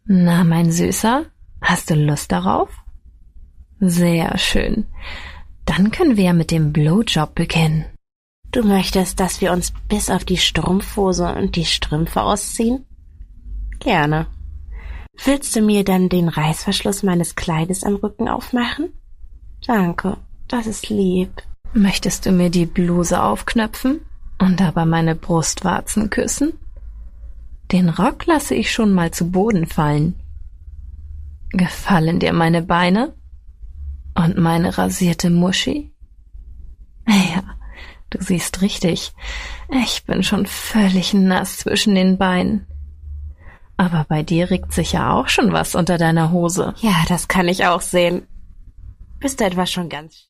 Na, mein Süßer, hast du Lust darauf? Sehr schön. Dann können wir ja mit dem Blowjob beginnen. Du möchtest, dass wir uns bis auf die Strumpfhose und die Strümpfe ausziehen? Gerne. Willst du mir dann den Reißverschluss meines Kleides am Rücken aufmachen? Danke, das ist lieb. Möchtest du mir die Bluse aufknöpfen und dabei meine Brustwarzen küssen? Den Rock lasse ich schon mal zu Boden fallen. Gefallen dir meine Beine? Und meine rasierte Muschi? Ja, du siehst richtig. Ich bin schon völlig nass zwischen den Beinen. Aber bei dir regt sich ja auch schon was unter deiner Hose. Ja, das kann ich auch sehen. Bist du etwa schon ganz...